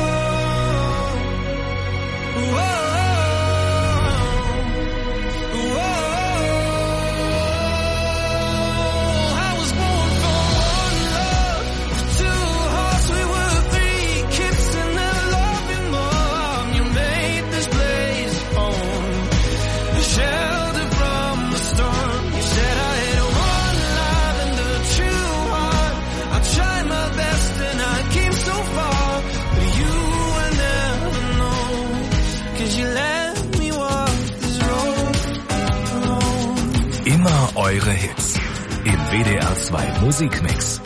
whoa, whoa. I was born for one love of 2 hearts. We were 3 kids and a loving mom. You made this place home, a shelter from the storm. You said I had one life and a true heart. I tried my best and I came so far, but you will never know, 'cause you let me walk this road alone. Immer eure Hits im WDR 2 Musikmix.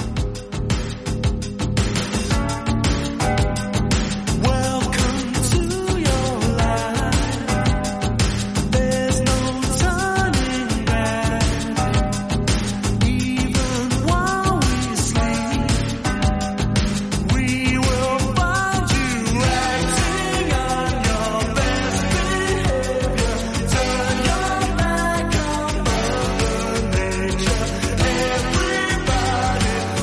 Welcome to your life. There's no turning back. Even while we sleep, we will find you acting on your best behavior. Turn your back on Mother Nature. Everybody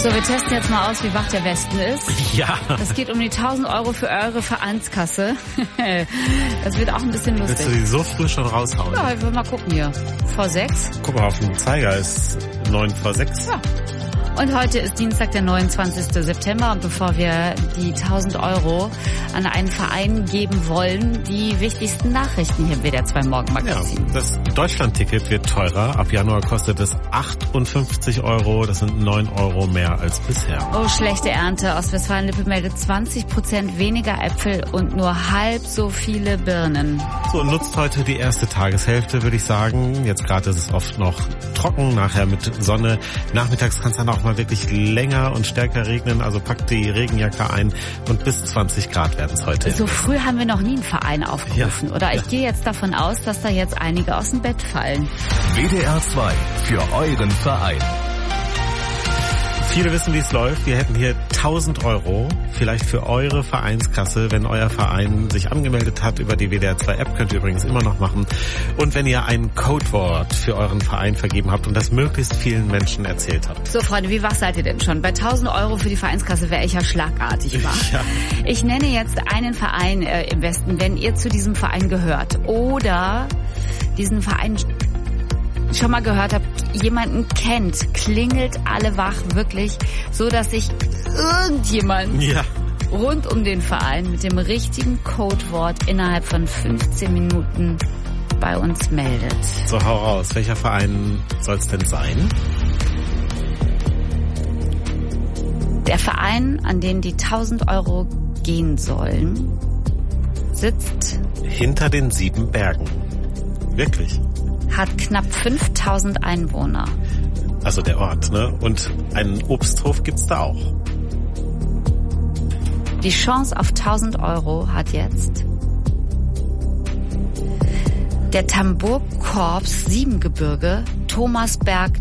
So, wir testen jetzt mal aus, wie wach der Westen ist. Ja. Es geht um die 1.000 Euro für eure Vereinskasse. Das wird auch ein bisschen lustig. Willst du die so früh schon raushauen? Ja, ich will mal gucken hier. Vor 6. Guck mal, auf dem Zeiger ist 9 vor 6. Ja. Und heute ist Dienstag, der 29. September. Und bevor wir die 1.000 Euro an einen Verein geben wollen, die wichtigsten Nachrichten hier im WDR 2 Morgenmagazin. Ja, das Deutschlandticket wird teurer. Ab Januar kostet es 58 Euro. Das sind 9 Euro mehr als bisher. Oh, schlechte Ernte. Ostwestfalen-Lippe meldet 20% weniger Äpfel und nur halb so viele Birnen. So, nutzt heute die erste Tageshälfte, würde ich sagen. Jetzt gerade ist es oft noch trocken, nachher mit Sonne. Nachmittags kann es dann auch mal wirklich länger und stärker regnen. Also packt die Regenjacke ein und bis 20 Grad werden es heute. So früh haben wir noch nie einen Verein aufgerufen. Ja. Oder ich gehe jetzt davon aus, dass da jetzt einige aus dem Bett fallen. WDR 2 für euren Verein. Viele wissen, wie es läuft. Wir hätten hier 1.000 Euro, vielleicht für eure Vereinskasse, wenn euer Verein sich angemeldet hat über die WDR 2 App, könnt ihr übrigens immer noch machen. Und wenn ihr ein Codewort für euren Verein vergeben habt und das möglichst vielen Menschen erzählt habt. So, Freunde, wie wach seid ihr denn schon? Bei 1.000 Euro für die Vereinskasse wäre ich ja schlagartig wach. Ja. Ich nenne jetzt einen Verein im Westen, wenn ihr zu diesem Verein gehört oder diesen Verein schon mal gehört habt, jemanden kennt, klingelt alle wach, wirklich, so dass sich irgendjemand rund um den Verein mit dem richtigen Codewort innerhalb von 15 Minuten bei uns meldet. So, hau raus. Welcher Verein soll es denn sein? Der Verein, an den die 1.000 Euro gehen sollen, sitzt hinter den 7 Bergen. Wirklich? Hat knapp 5.000 Einwohner. Also der Ort, ne? Und einen Obsthof gibt's da auch. Die Chance auf 1.000 Euro hat jetzt der Tambourkorps Siebengebirge Thomasberg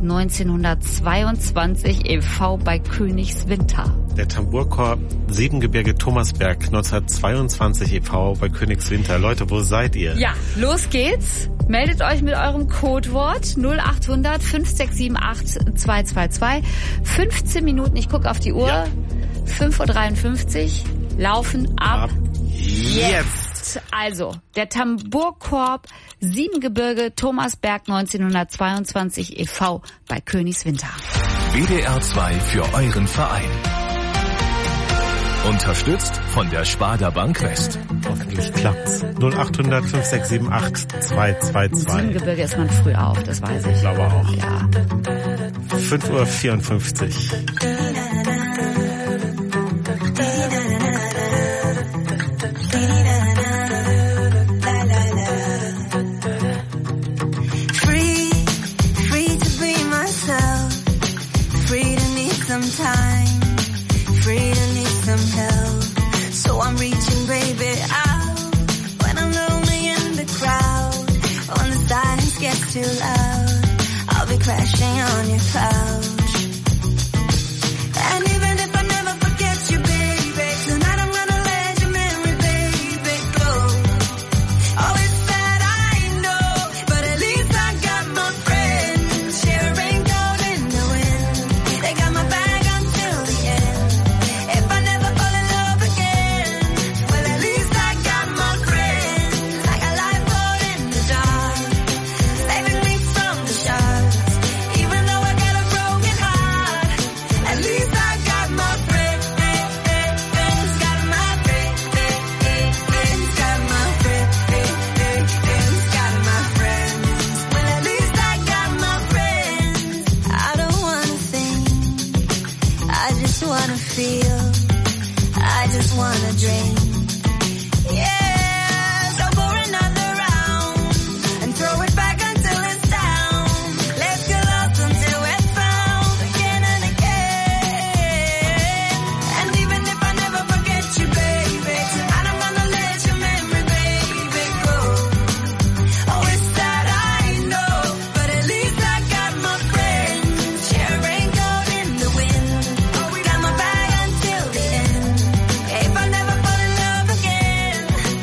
1922 e.V. bei Königswinter. Der Tambourkorps Siebengebirge Thomasberg 1922 e.V. bei Königswinter. Leute, wo seid ihr? Ja, los geht's. Meldet euch mit eurem Codewort 0800 5678 222. 15 Minuten, ich gucke auf die Uhr. Ja. 5.53 Uhr laufen ab jetzt. Also, der Tambourkorps Siebengebirge Thomasberg 1922 e.V. bei Königswinter. WDR 2 für euren Verein. Unterstützt von der Sparda Bank West. Hoffentlich klappt's. 0800 5678 222. Siebengebirge ist man früh auf, das weiß ich. Ich glaube auch. Ja. 5.54 Uhr. Free to be myself. Free to need some time. Free to need some help. So I'm reaching, baby, out. When I'm lonely in the crowd. When the silence gets too loud. I'll be crashing on your couch. And even if I never forget you, baby, tonight I'm gonna let your memory, baby, go. Oh, it's sad, I know, but at least I got my friends. Share a raincoat in the wind. They got my back until the end. If I never fall in love again, well, at least I got my friends. Like a lifeboat in the dark, saving me from the sharks. Even though I got a broken heart, at least I got my friends. Got my friends. Got my friends. Got my friends. Well, at least I got my friends. I don't wanna think. I just wanna feel. I just wanna drink. Yeah, so pour another round and throw it back until it's down. Let's get lost until we're found again and again. And even if I never forget you, baby, tonight I'm gonna let your memory, baby, go. Oh, it's sad, I know, but at least I got my friends. Share a raincoat in the wind. Oh, we got my back until the end. If I never fall in love again,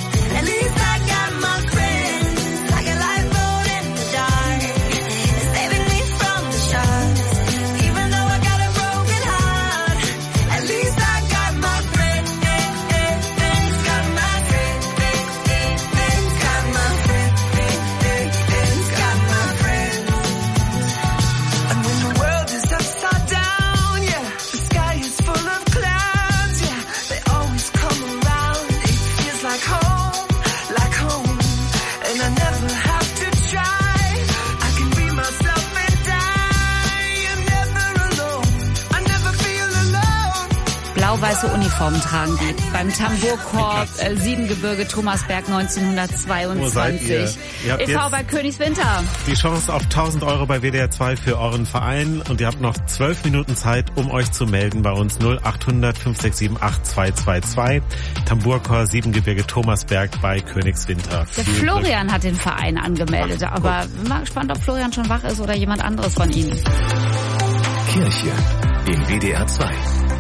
blau-weiße Uniformen tragen die. Beim Tambourkorps Siebengebirge Thomasberg 1922. e.V. bei Königswinter. Die Chance auf 1.000 € bei WDR 2 für euren Verein und ihr habt noch 12 Minuten Zeit, um euch zu melden bei uns 0800 567 8222. Tambourkorps Siebengebirge Thomasberg bei Königswinter. Der Florian hat den Verein angemeldet, aber bin mal gespannt, ob Florian schon wach ist oder jemand anderes von Ihnen. Kirche im WDR 2.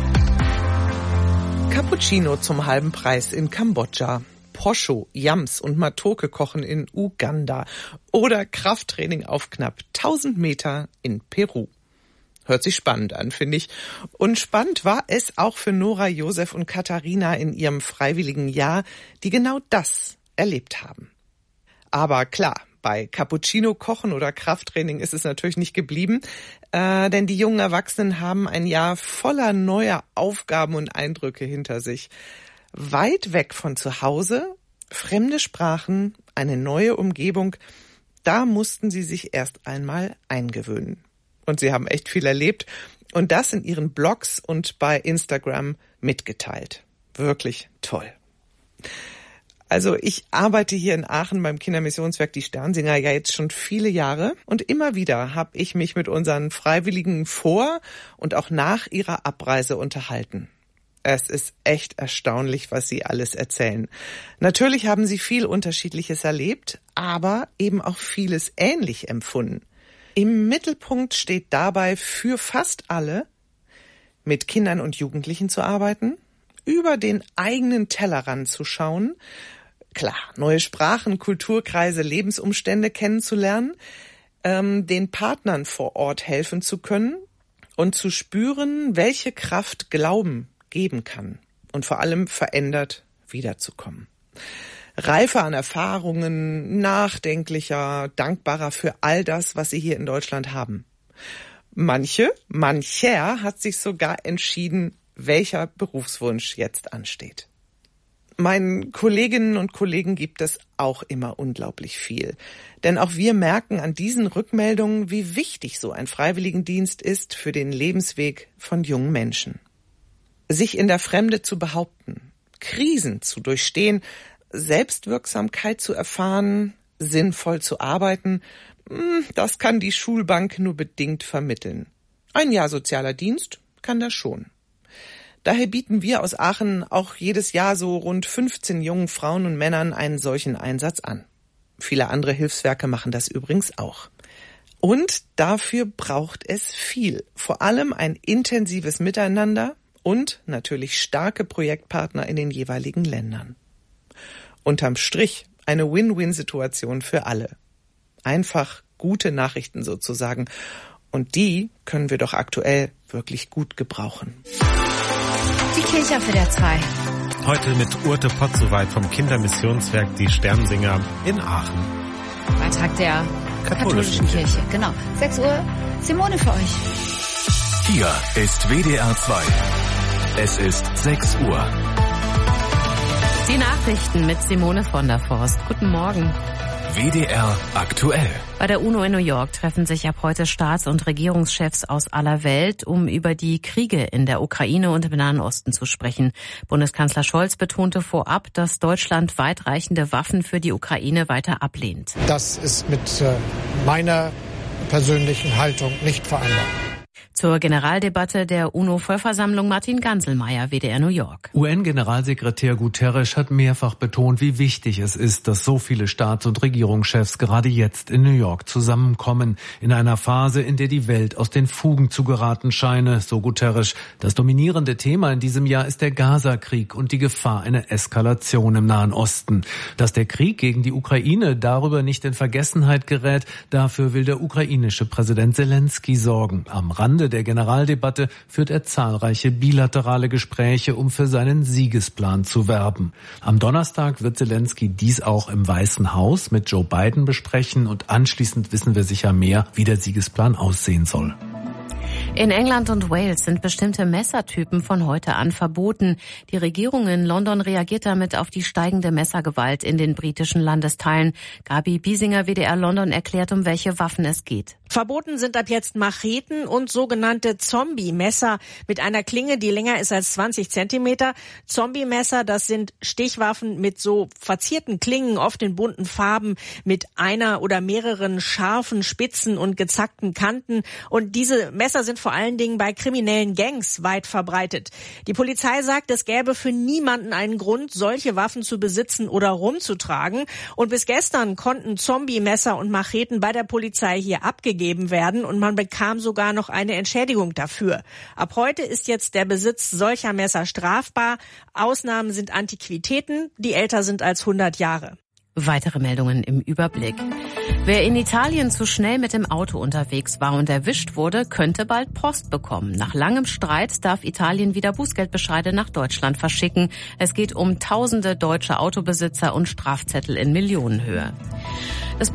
Cappuccino zum halben Preis in Kambodscha. Posho, Yams und Matoke kochen in Uganda. Oder Krafttraining auf knapp 1000 Meter in Peru. Hört sich spannend an, finde ich. Und spannend war es auch für Nora, Josef und Katharina in ihrem freiwilligen Jahr, die genau das erlebt haben. Aber klar, bei Cappuccino kochen oder Krafttraining ist es natürlich nicht geblieben, denn die jungen Erwachsenen haben ein Jahr voller neuer Aufgaben und Eindrücke hinter sich. Weit weg von zu Hause, fremde Sprachen, eine neue Umgebung, da mussten sie sich erst einmal eingewöhnen. Und sie haben echt viel erlebt und das in ihren Blogs und bei Instagram mitgeteilt. Wirklich toll. Also ich arbeite hier in Aachen beim Kindermissionswerk Die Sternsinger ja jetzt schon viele Jahre und immer wieder habe ich mich mit unseren Freiwilligen vor und auch nach ihrer Abreise unterhalten. Es ist echt erstaunlich, was sie alles erzählen. Natürlich haben sie viel Unterschiedliches erlebt, aber eben auch vieles ähnlich empfunden. Im Mittelpunkt steht dabei für fast alle, mit Kindern und Jugendlichen zu arbeiten, über den eigenen Tellerrand zu schauen, klar, neue Sprachen, Kulturkreise, Lebensumstände kennenzulernen, den Partnern vor Ort helfen zu können und zu spüren, welche Kraft Glauben geben kann und vor allem verändert wiederzukommen. Reifer an Erfahrungen, nachdenklicher, dankbarer für all das, was sie hier in Deutschland haben. Mancher hat sich sogar entschieden, welcher Berufswunsch jetzt ansteht. Meinen Kolleginnen und Kollegen gibt es auch immer unglaublich viel. Denn auch wir merken an diesen Rückmeldungen, wie wichtig so ein Freiwilligendienst ist für den Lebensweg von jungen Menschen. Sich in der Fremde zu behaupten, Krisen zu durchstehen, Selbstwirksamkeit zu erfahren, sinnvoll zu arbeiten, das kann die Schulbank nur bedingt vermitteln. Ein Jahr sozialer Dienst kann das schon. Daher bieten wir aus Aachen auch jedes Jahr so rund 15 jungen Frauen und Männern einen solchen Einsatz an. Viele andere Hilfswerke machen das übrigens auch. Und dafür braucht es viel, vor allem ein intensives Miteinander und natürlich starke Projektpartner in den jeweiligen Ländern. Unterm Strich eine Win-Win-Situation für alle. Einfach gute Nachrichten sozusagen. Und die können wir doch aktuell wirklich gut gebrauchen. Die Kirche auf WDR 2. Heute mit Urte Potzowait vom Kindermissionswerk Die Sternsinger in Aachen. Beitrag der katholischen Kirche. Genau. 6 Uhr. Simone für euch. Hier ist WDR 2. Es ist 6 Uhr. Die Nachrichten mit Simone von der Forst. Guten Morgen. WDR aktuell. Bei der UNO in New York treffen sich ab heute Staats- und Regierungschefs aus aller Welt, um über die Kriege in der Ukraine und im Nahen Osten zu sprechen. Bundeskanzler Scholz betonte vorab, dass Deutschland weitreichende Waffen für die Ukraine weiter ablehnt. Das ist mit meiner persönlichen Haltung nicht vereinbar. Zur Generaldebatte der UNO-Vollversammlung Martin Ganselmeier, WDR New York. UN-Generalsekretär Guterres hat mehrfach betont, wie wichtig es ist, dass so viele Staats- und Regierungschefs gerade jetzt in New York zusammenkommen. In einer Phase, in der die Welt aus den Fugen zu geraten scheine, so Guterres. Das dominierende Thema in diesem Jahr ist der Gaza-Krieg und die Gefahr einer Eskalation im Nahen Osten. Dass der Krieg gegen die Ukraine darüber nicht in Vergessenheit gerät, dafür will der ukrainische Präsident Zelensky sorgen. Am Rande der Generaldebatte führt er zahlreiche bilaterale Gespräche, um für seinen Siegesplan zu werben. Am Donnerstag wird Zelensky dies auch im Weißen Haus mit Joe Biden besprechen und anschließend wissen wir sicher mehr, wie der Siegesplan aussehen soll. In England und Wales sind bestimmte Messertypen von heute an verboten. Die Regierung in London reagiert damit auf die steigende Messergewalt in den britischen Landesteilen. Gabi Biesinger, WDR London, erklärt, um welche Waffen es geht. Verboten sind ab jetzt Macheten und sogenannte Zombie-Messer mit einer Klinge, die länger ist als 20 Zentimeter. Zombie-Messer, das sind Stichwaffen mit so verzierten Klingen, oft in bunten Farben, mit einer oder mehreren scharfen Spitzen und gezackten Kanten. Und diese Messer sind vor allen Dingen bei kriminellen Gangs weit verbreitet. Die Polizei sagt, es gäbe für niemanden einen Grund, solche Waffen zu besitzen oder rumzutragen. Und bis gestern konnten Zombie-Messer und Macheten bei der Polizei hier abgegeben werden und man bekam sogar noch eine Entschädigung dafür. Ab heute ist jetzt der Besitz solcher Messer strafbar. Ausnahmen sind Antiquitäten, die älter sind als 100 Jahre. Weitere Meldungen im Überblick. Wer in Italien zu schnell mit dem Auto unterwegs war und erwischt wurde, könnte bald Post bekommen. Nach langem Streit darf Italien wieder Bußgeldbescheide nach Deutschland verschicken. Es geht um tausende deutsche Autobesitzer und Strafzettel in Millionenhöhe.